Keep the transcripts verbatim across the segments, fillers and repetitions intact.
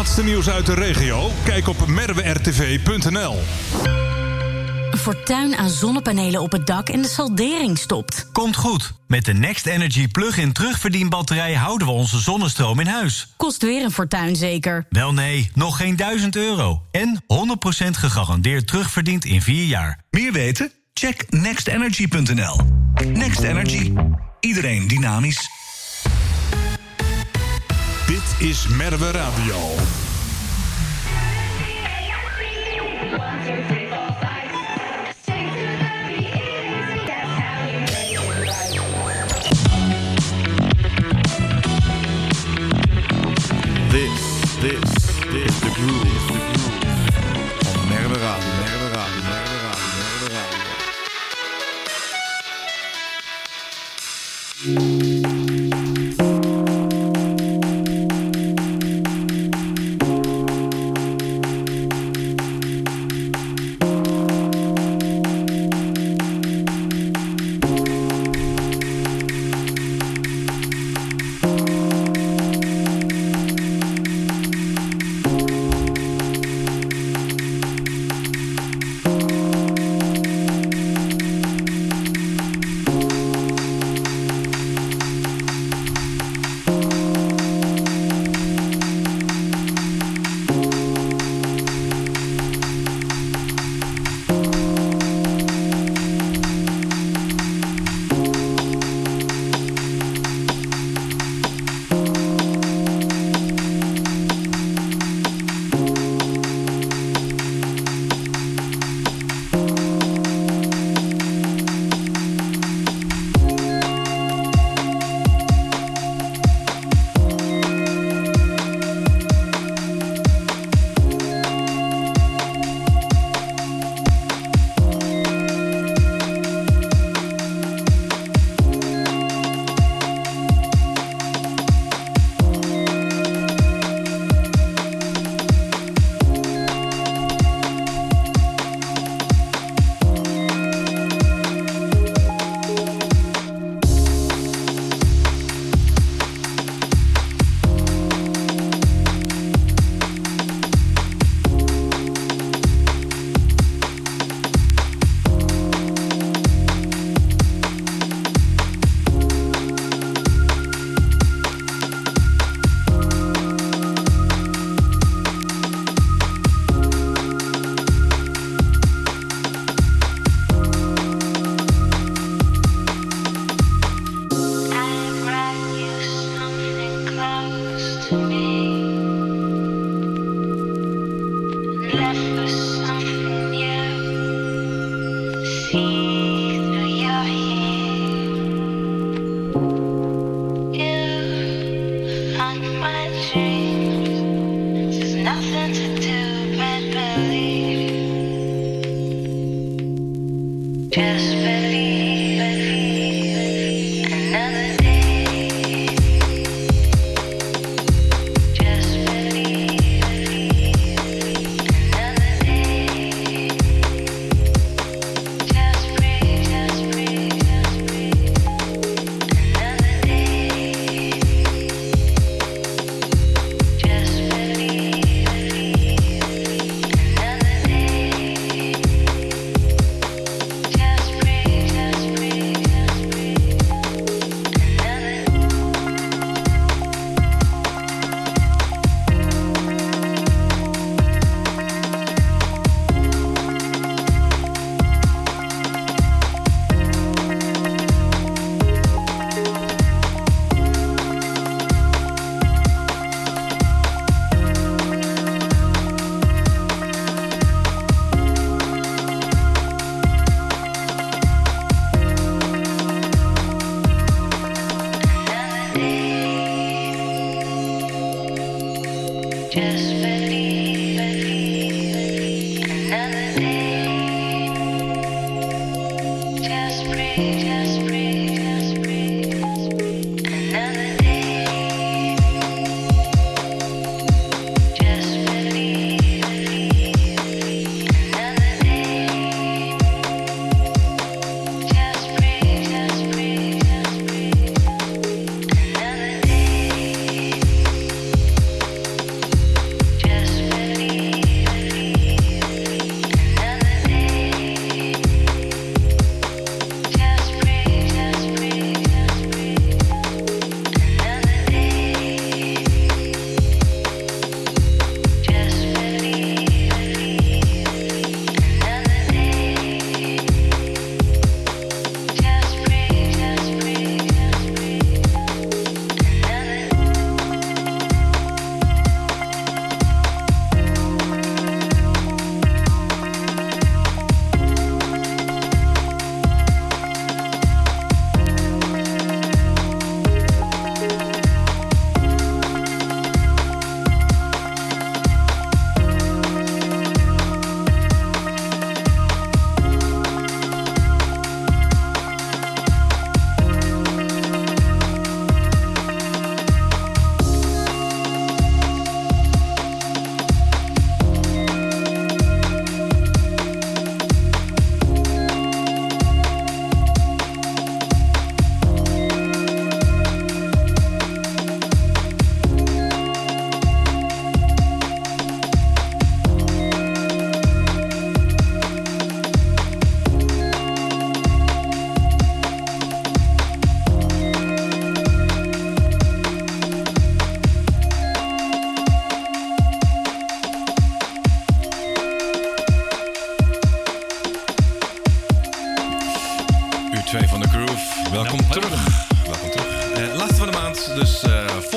laatste nieuws uit de regio? Kijk op merwe r t v punt n l. Fortuin aan zonnepanelen op het dak en de saldering stopt. Komt goed. Met de Next Energy plug-in terugverdienbatterij houden we onze zonnestroom in huis. Kost weer een fortuin zeker? Wel nee, nog geen duizend euro. En honderd procent gegarandeerd terugverdiend in vier jaar. Meer weten? Check next energy punt n l. Next Energy. Iedereen dynamisch. Dit is Merwe Radio. This, this, this is the groove. Is the groove. On Merwe Radio, Merwe Radio, Merwe Radio, Merwe Radio.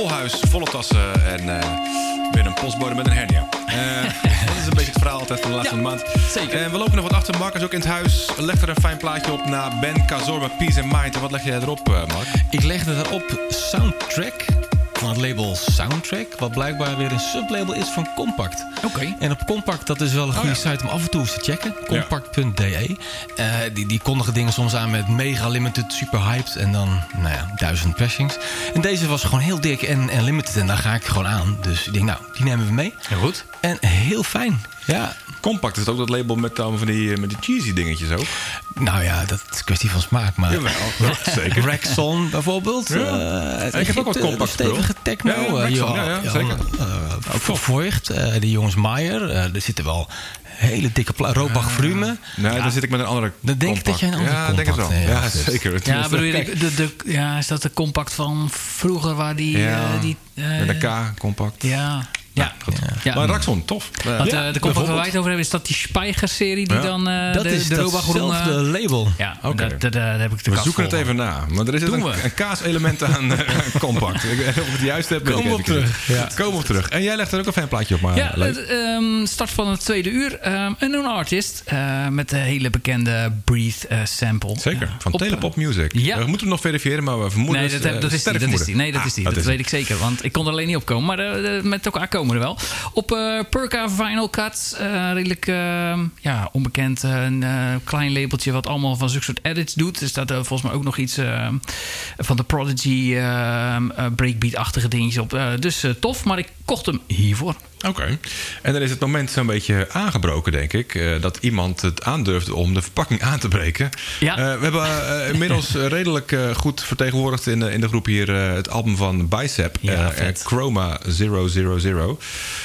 vol huis, volle tassen en uh, weer een postbode met een hernia. Uh, dat is een beetje het verhaal altijd van de laatste Ja, maand. zeker. En we lopen nog wat achter. Mark is ook in het huis. Leg er een fijn plaatje op naar Ben Kazor met Peace and Mind. En wat leg jij erop, uh, Mark? Ik legde erop Soundtrack van het label Soundtrack, wat blijkbaar weer een sublabel is van Compact. Oké. En op Compact, dat is wel een goede ja. site om af en toe eens te checken. Compact punt d e. Uh, die, die kondigen dingen soms aan met mega limited, super hyped en dan, nou ja, duizend pressings. En deze was gewoon heel dik en, en limited en daar ga ik gewoon aan. Dus ik denk, nou, die nemen we mee. Heel goed. En heel fijn. Ja. Compact is het ook dat label met allemaal van die, met die cheesy dingetjes ook. Nou ja, dat is een kwestie van smaak, maar... Jawel, zeker. Rexon bijvoorbeeld. Ja. Uh, ik heb ook wat Compact stevige techno. Ja, ja, uh, Rexon, joh, ja, ja, joh, zeker. Uh, ook voor Voigt, uh, de jongens Maier. Uh, er zitten wel hele dikke pla- Robach Vrume. Nee, ja. Dan zit ik met een andere Dan denk ik dat jij een andere ja, Compact... denk het wel. Nee, ja, ja, zeker. Ja, bedoel je, de, de, de, ja, is dat de Compact van vroeger waar die... Ja, uh, die uh, met een K, Compact. Ja. Ja, goed. Ja. Maar Raxon, tof. Uh, Want, ja, uh, de Compact waar wij het over hebben, is dat die Spijger-serie die Ja. dan uh, dat de, is de Robach datzelfde label. Ja, Oké. dat, dat, daar heb ik de We kast zoeken het vol even na. Maar er is Doen een, we. een kaaselement aan uh, Compact. Ik, of ik het juist heb, weet Kom ik op even terug. niet. Ja. Kom op terug. En jij legt er ook een fijn plaatje op, maar Ja, leuk. het, um, start van het tweede uur. Um, een known artist uh, met de hele bekende Breathe uh, sample. Zeker, Uh, van op, Telepop Music. ja. We moeten hem nog verifiëren, maar we vermoeden... Nee, dat, heb- dat is die. Dat is die. Nee, dat is die. dat weet ik zeker. Want ik kon er alleen niet op komen. Maar uh, met elkaar komen we er wel. Op uh, Perca Vinyl Cut. Uh, redelijk uh, ja, onbekend. Uh, een uh, klein labeltje wat allemaal van zulke soort edits doet. Er staat uh, volgens mij ook nog iets uh, van de Prodigy uh, uh, breakbeat-achtige dingetjes op. Uh, dus uh, tof. Maar ik kocht hem hiervoor. Oké. Okay. En dan is het moment zo'n beetje aangebroken, denk ik. Uh, dat iemand het aandurfde om de verpakking aan te breken. Ja. Uh, we hebben uh, inmiddels uh, redelijk uh, goed vertegenwoordigd in, uh, in de groep hier uh, het album van Bicep. Ja, uh, vet. Chroma zero zero zero.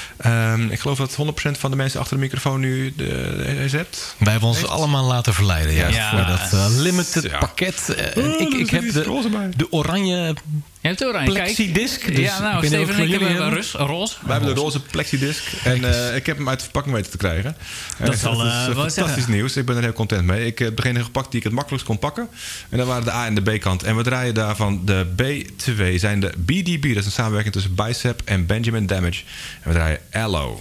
Um, ik geloof dat honderd procent van de mensen achter de microfoon nu de hebt. Wij hebben ons Heeft. allemaal laten verleiden. Ja, Ja. voor dat uh, limited Ja. pakket. Uh, Oh, ik, er ik zit heb iets de, roze bij. de oranje Je hebt het oranje. Kijk. plexidisc. Dus ja, nou, ik ben heel Steven en ik jullie hebben hebben. rus, roze. Wij hebben de roze plexidisc. En uh, ik heb hem uit de verpakking weten te krijgen. Dat Uh, zal, is uh, uh, wel fantastisch zeggen. nieuws. Ik ben er heel content mee. Ik heb degene gepakt die ik het makkelijkst kon pakken. En dat waren de A en de B-kant. En we draaien daarvan de B twee. Zijn de B D B. Dat is een samenwerking tussen Bicep en Benjamin Damage. En we draaien Allo.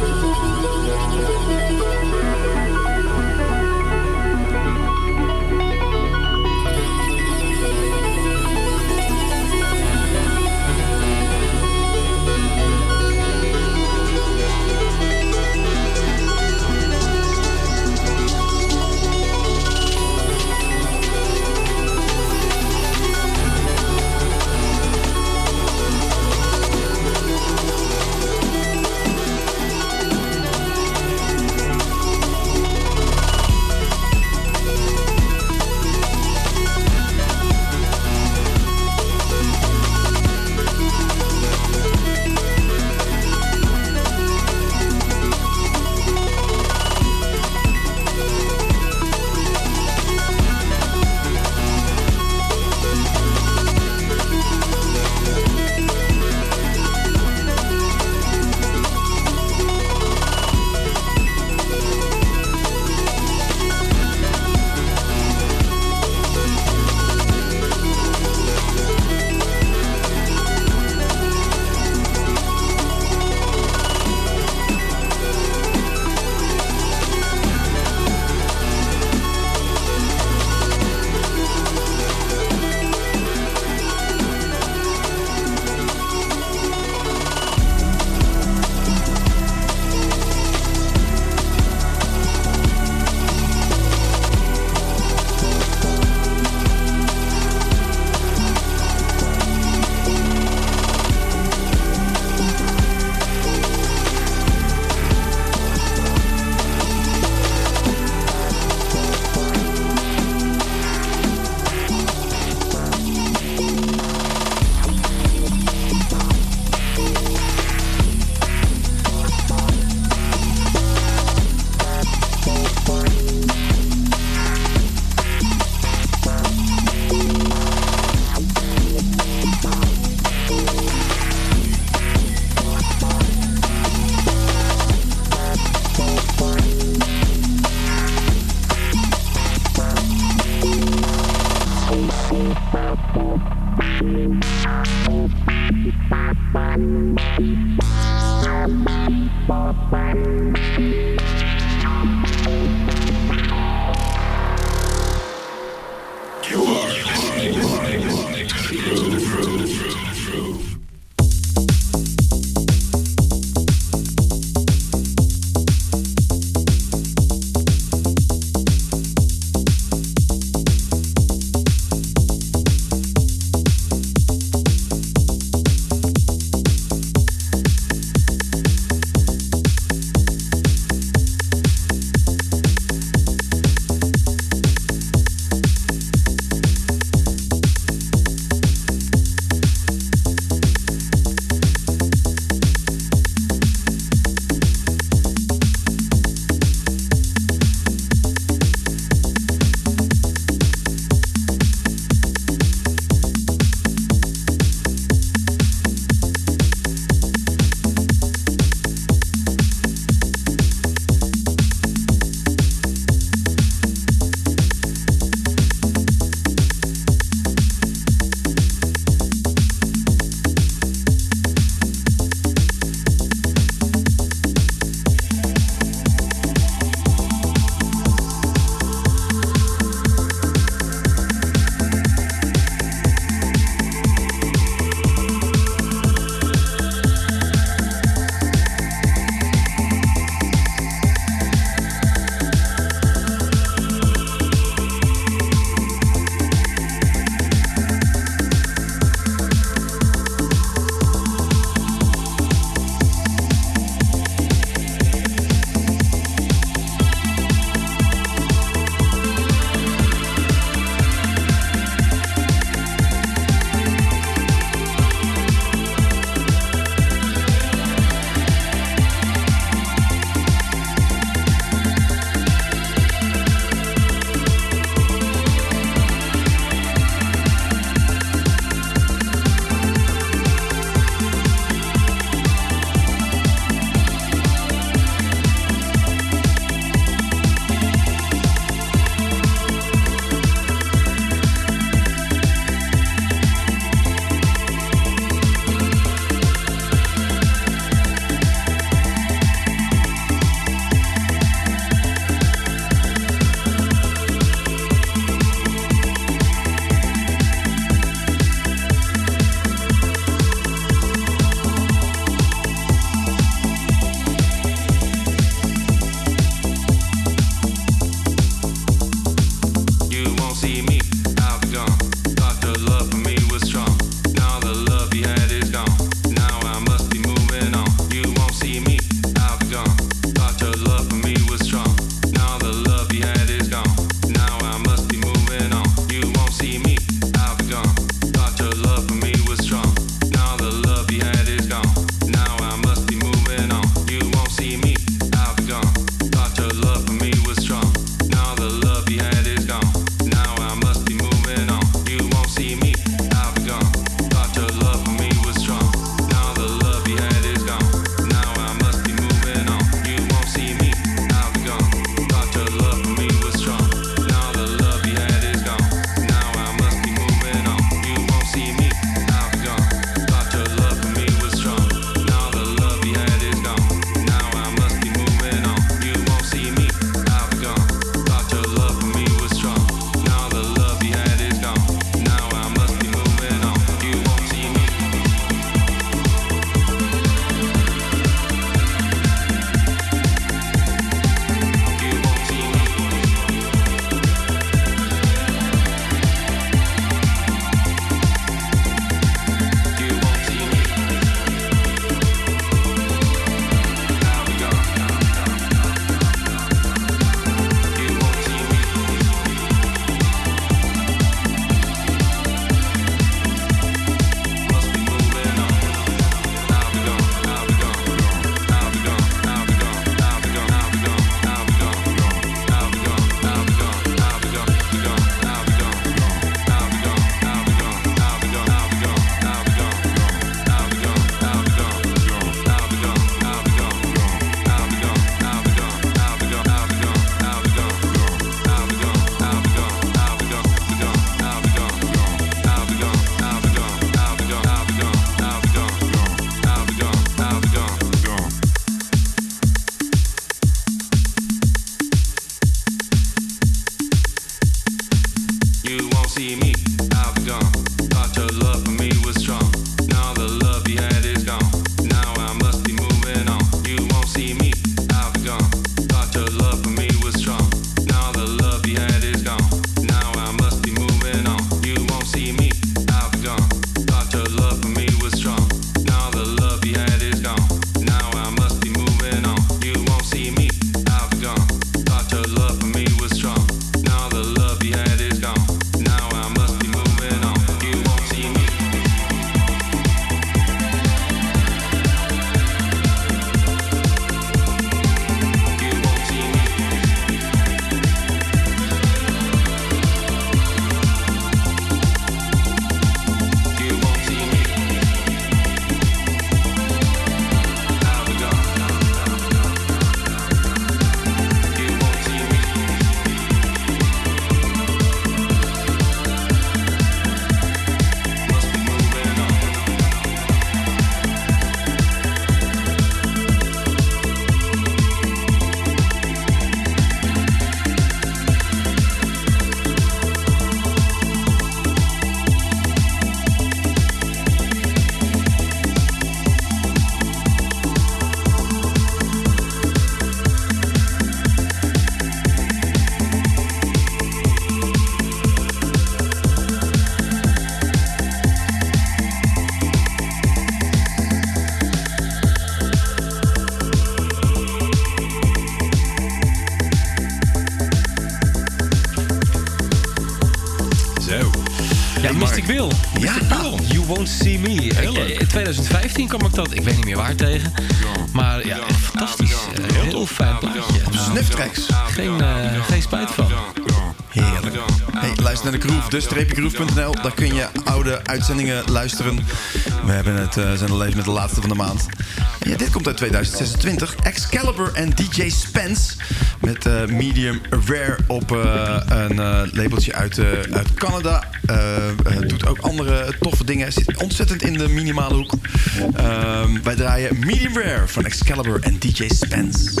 ik wil. Ja. You Won't See Me. In twintig vijftien kwam ik dat, ik weet niet meer waar tegen. Maar ja, echt fantastisch. Uh, heel fijn plaatje. Snufftracks. Geen, uh, geen spijt van. Heerlijk. Hey, luister naar de Groove, dus streepje groove punt n l. Daar kun je oude uitzendingen luisteren. We hebben het, uh, zijn al even met de laatste van de maand. En ja, dit komt uit tweeduizend zesentwintig. Excalibur en D J Spence. Met uh, Medium Rare op uh, een uh, labeltje uit, uh, uit Canada. Uh, uh, doet ook andere toffe dingen. Zit ontzettend in de minimale hoek. Uh, wij draaien Medium Rare van Excalibur en D J Spence.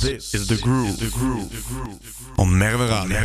is The Groove. On Merwe Radio.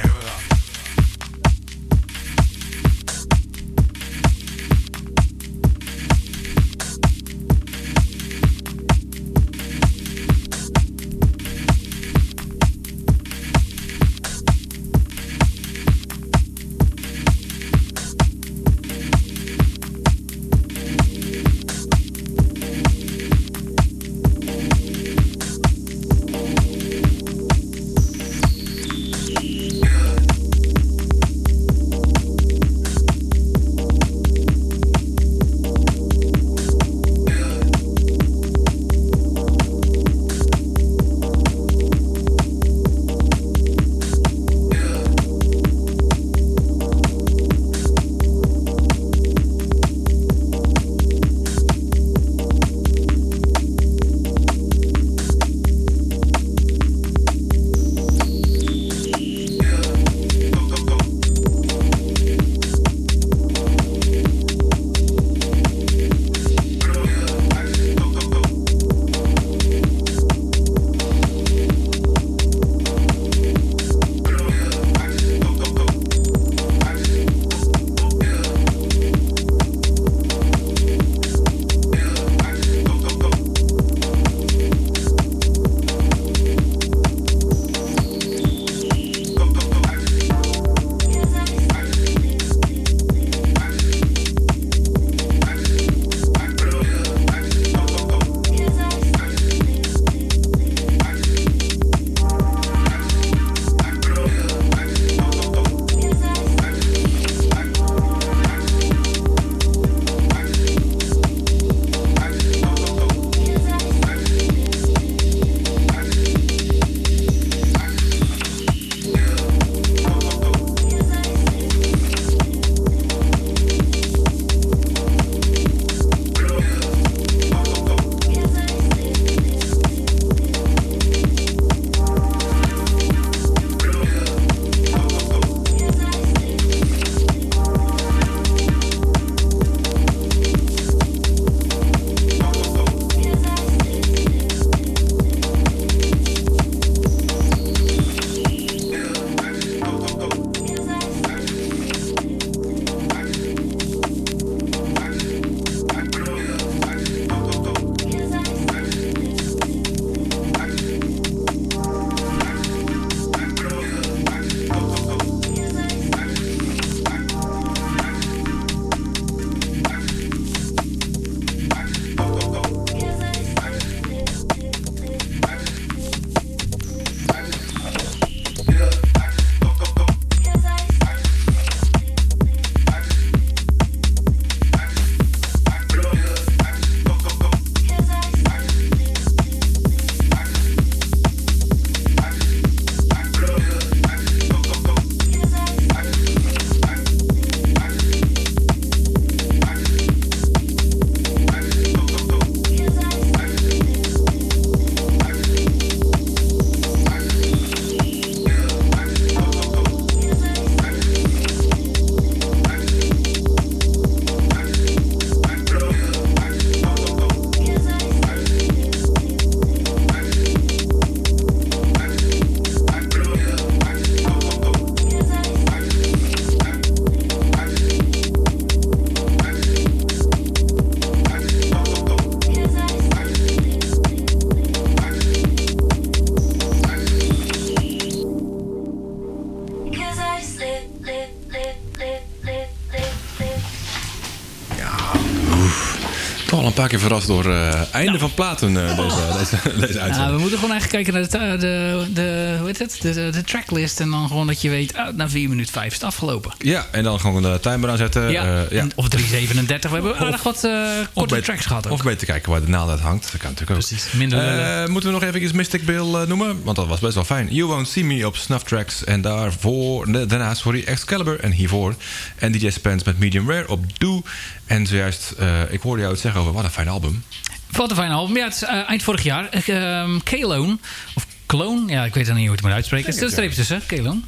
Toch al een paar keer verrast door uh, einde ja. van platen uh, deze, deze, deze uitzending. Ja, we moeten gewoon eigenlijk kijken naar de, de, de, hoe heet het? De, de, de tracklist. En dan gewoon dat je weet, oh, na vier minuten vijf is het afgelopen. Ja, en dan gewoon de timer aanzetten. Ja. Uh, ja. Of drie zevenendertig. We hebben aardig wat uh, korte beter, tracks gehad. Ook. Of beter kijken waar de naald uit hangt. Dat kan natuurlijk ook. Precies. Minder uh, moeten we nog even Mystic Bill uh, noemen? Want dat was best wel fijn. You Won't See Me op Snuff Tracks. En daarvoor, daarna, sorry, Excalibur. En hiervoor. En D J Spence met Medium Rare op Do. En zojuist, uh, ik hoorde jou het zeggen over wat een fijn album. Wat een fijn album. Ja, het is uh, eind vorig jaar. Uh, Kalone. Of Clone. Ja, ik weet dan niet hoe het moet uitspreken. Het is een streepje tussen. Kalone.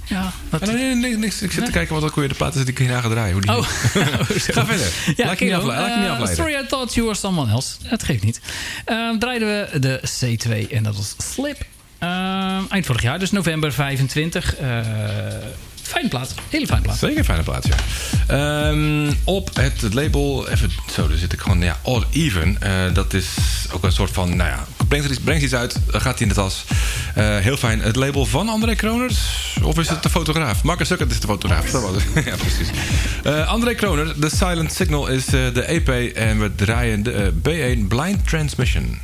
Ja, wat... nee, nee, nee, niks. Ik zit nee? te kijken wat ook weer de plaat is die ik hierna ga draaien. Hoe die... Oh. Ga verder. Ja, laat je niet, afle- uh, niet afleiden. Sorry, I thought you were someone else. Dat geeft niet. Uh, draaiden we de C twee en dat was Slip. Uh, eind vorig jaar, dus november vijfentwintig. Uh, fijne plaat. Hele fijne plaat. Zeker een fijne plaat, ja. Um, op het, het label... Even zo, daar zit ik gewoon... Ja, Odd Even. Uh, dat is ook een soort van... Nou ja, brengt, iets, brengt iets uit. Uh, gaat hij in de tas. Uh, heel fijn. Het label van André Kroners? Of is het de fotograaf? Marcus Sukkert is de fotograaf. Dat was het. Ja, precies. Uh, André Kroner. The Silent Signal is uh, de E P. En we draaien de uh, B één Blind Transmission.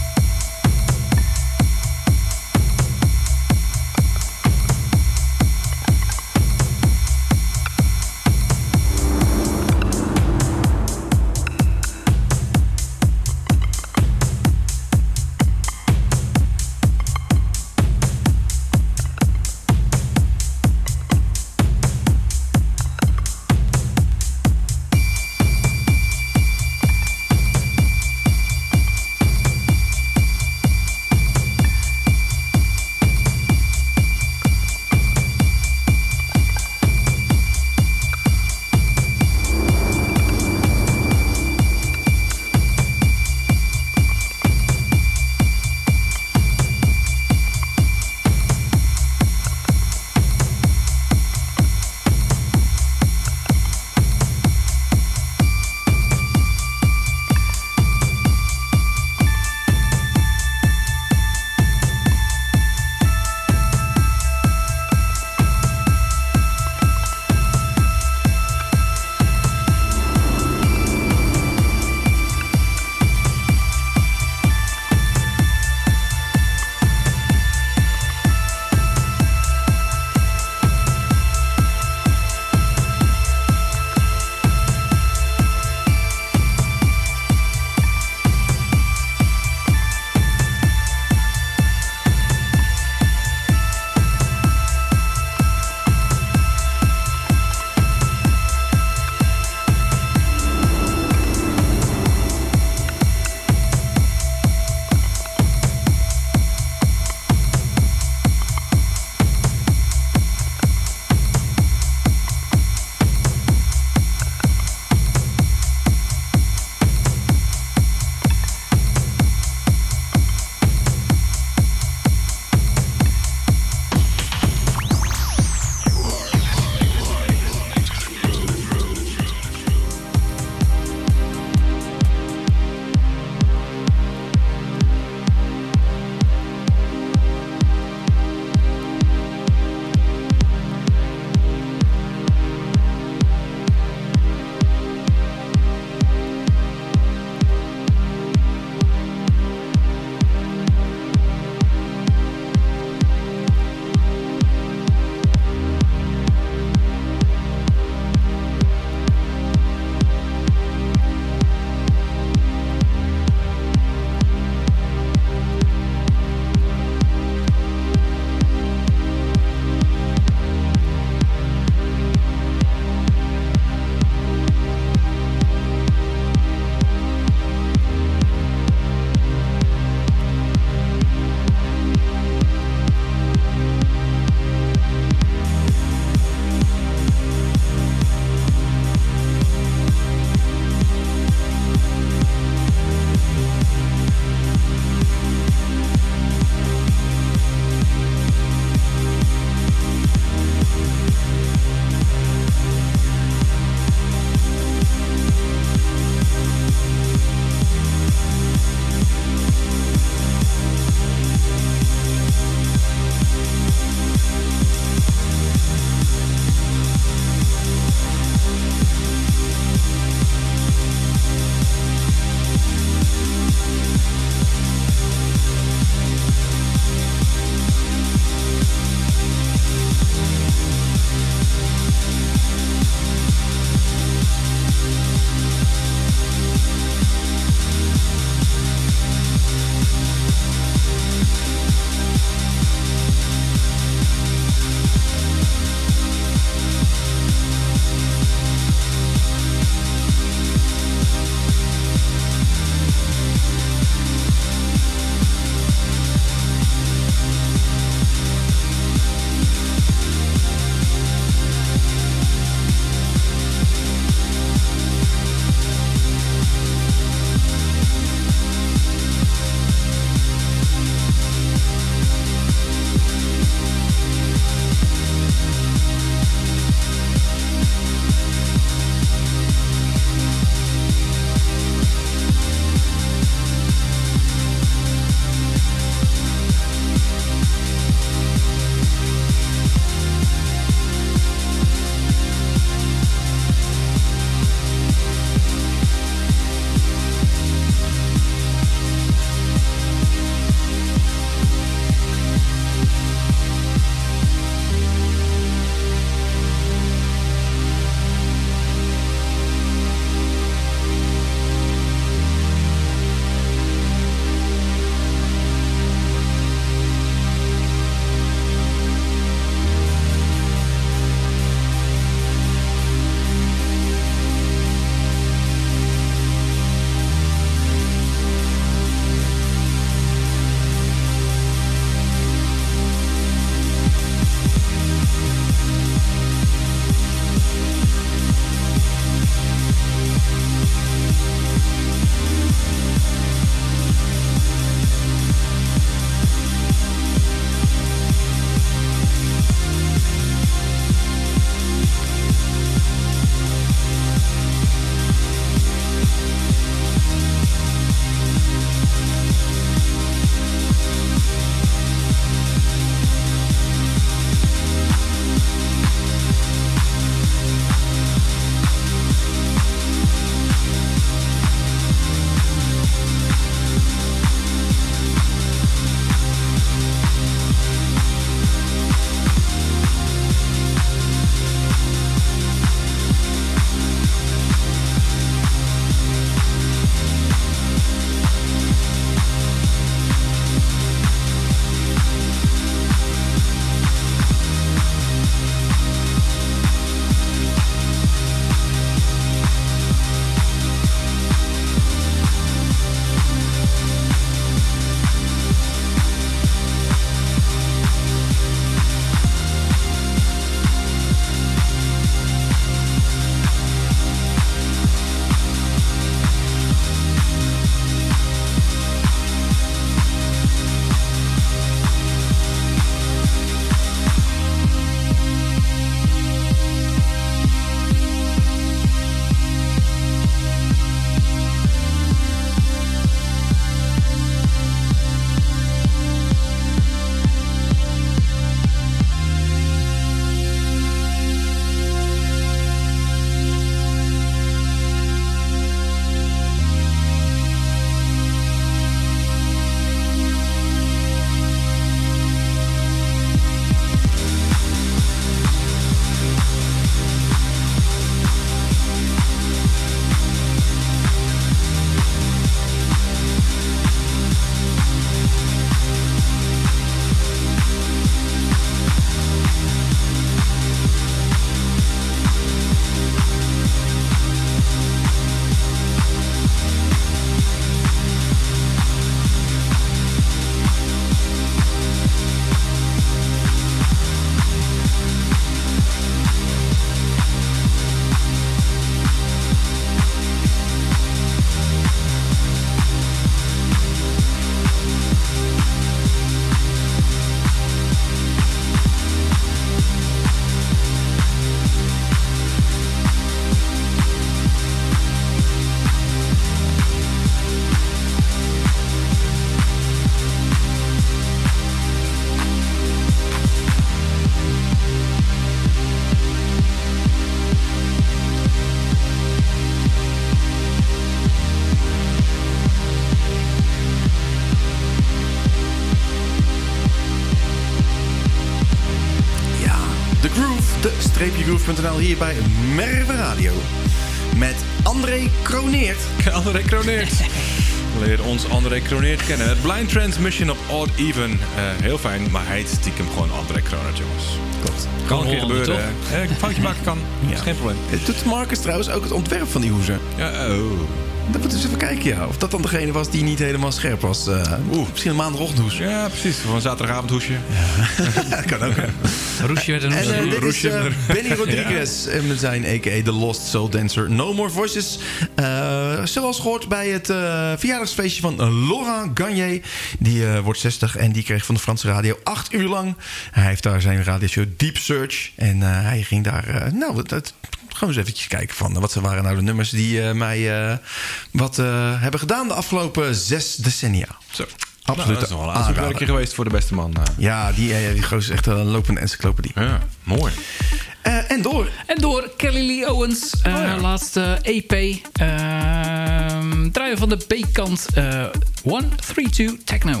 Groove, de streepje groove punt n l hier bij Merwe Radio. Met André Kroneert. André Kroneert. Leer ons André Kroneert kennen. Het Blind Transmission op Odd Even. Uh, heel fijn, maar hij heet stiekem gewoon André Kroneert, jongens. Klopt. Kan een keer gebeuren. Hè? Een foutje maken kan. Ja. Is geen probleem. Het doet Marcus trouwens ook het ontwerp van die hoezen. Ja, oh. Dan moeten we eens even kijken, ja. Of dat dan degene was die niet helemaal scherp was. Uh, Oeh, misschien een maandagochtendhoes. Ja, precies. Voor een zaterdagavondhoesje. Ja. Dat kan ook, hè. Roesje werd een hoesje. En uh, dit is uh, Benny Rodriguez. Ja. En zijn a k a. The Lost Soul Dancer. No More Voices. Uh, zoals gehoord bij het uh, verjaardagsfeestje van uh, Laurent Garnier. Die uh, wordt zestig en die kreeg van de Franse radio acht uur lang. Hij heeft daar zijn radioshow Deep Search. En uh, hij ging daar... Uh, nou, dat... Gewoon eens eventjes kijken van wat waren nou de nummers die uh, mij uh, wat uh, hebben gedaan de afgelopen zes decennia. Zo. Absoluut. Nou, dat is nog wel een aanspreekwerkje geweest voor de beste man. Uh. Ja, die, uh, die gozer is echt een lopende encyclopedie. Ja, mooi. Uh, en door. En door Kelly Lee Owens. Uh, oh ja. Laatste E P. Uh, draaien van de B-kant. Uh, one three two Techno.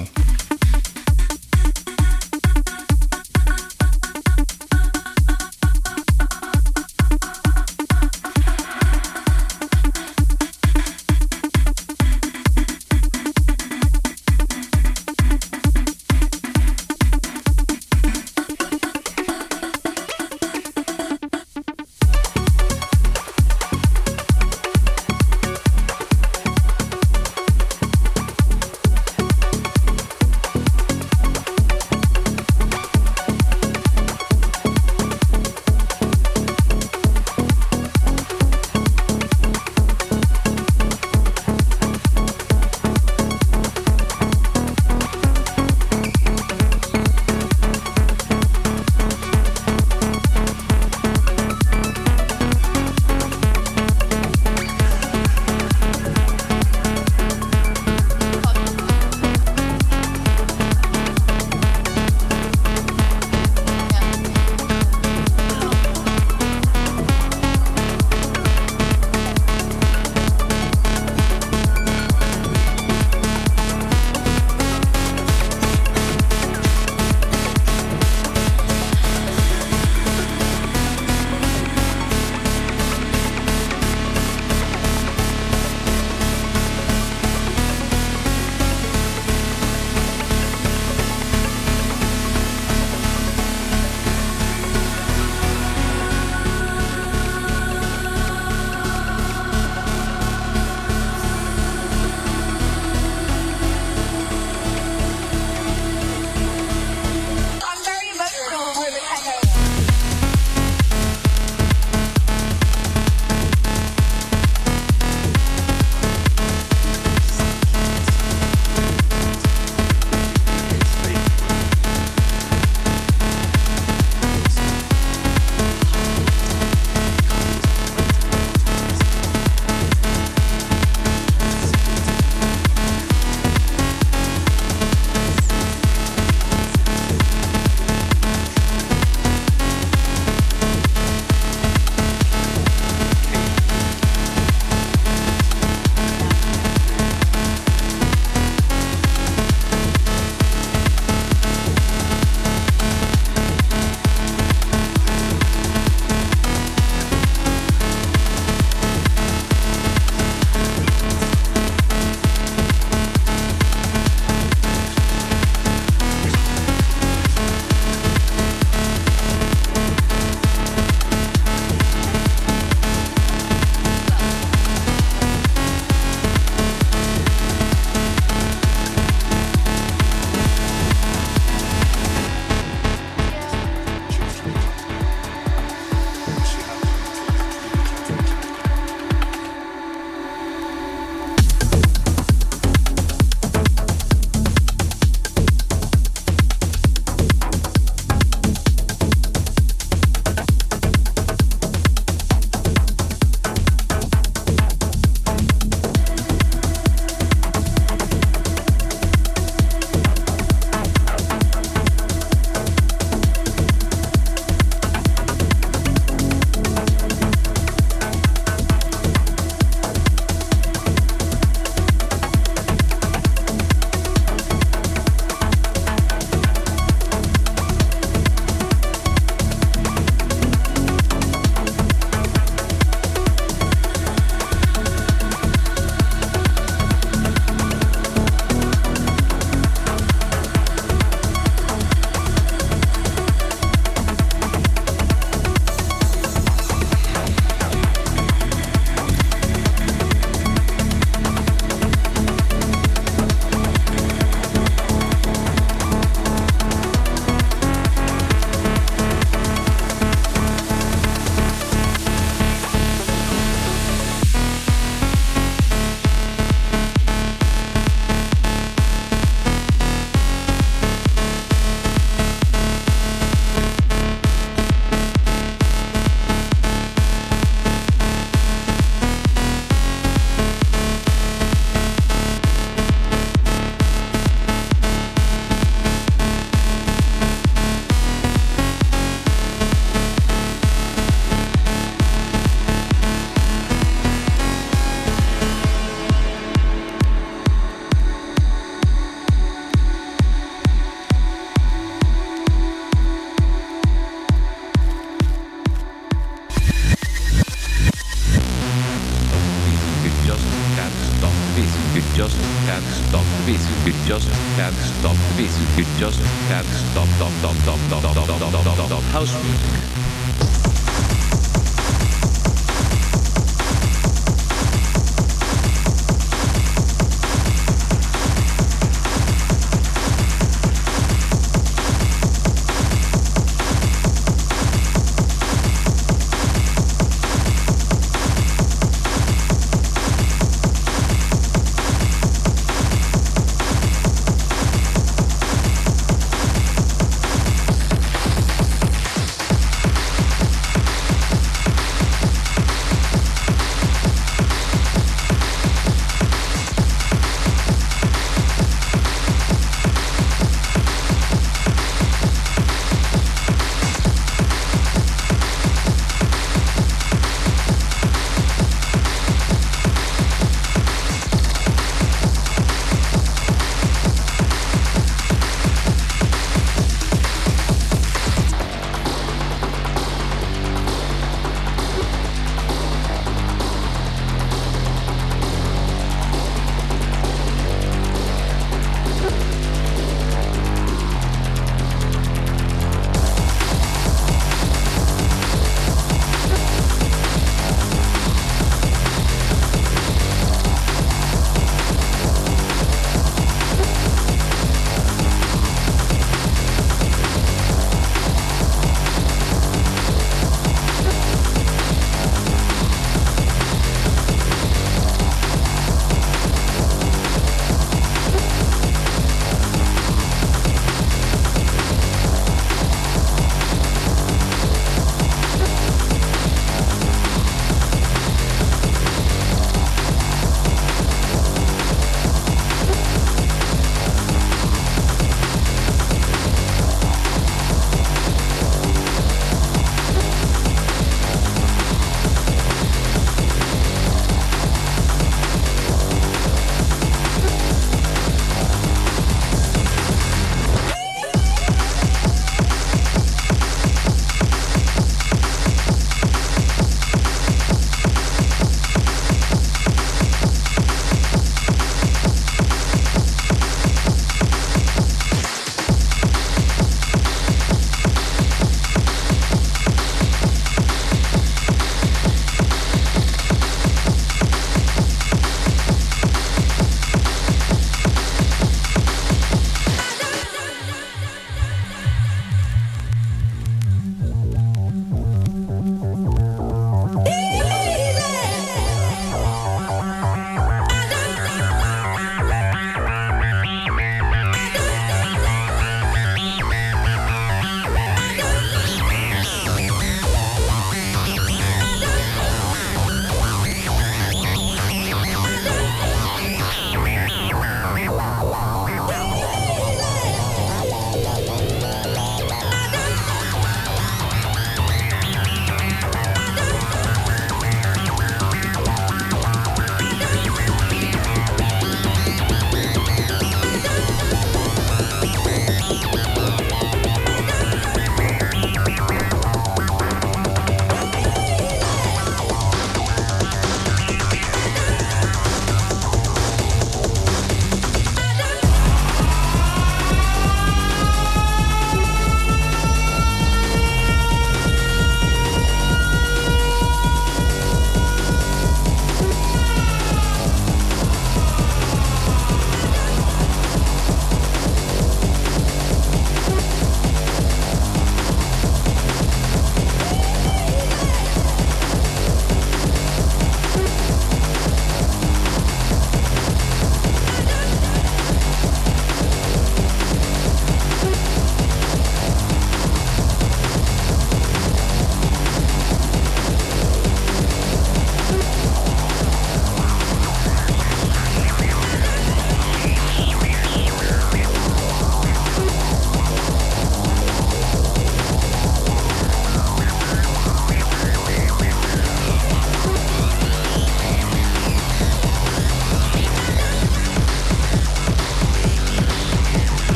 can't stop the beat. You just can't stop, stop, stop, stop, stop, stop, stop, stop, stop, stop house music.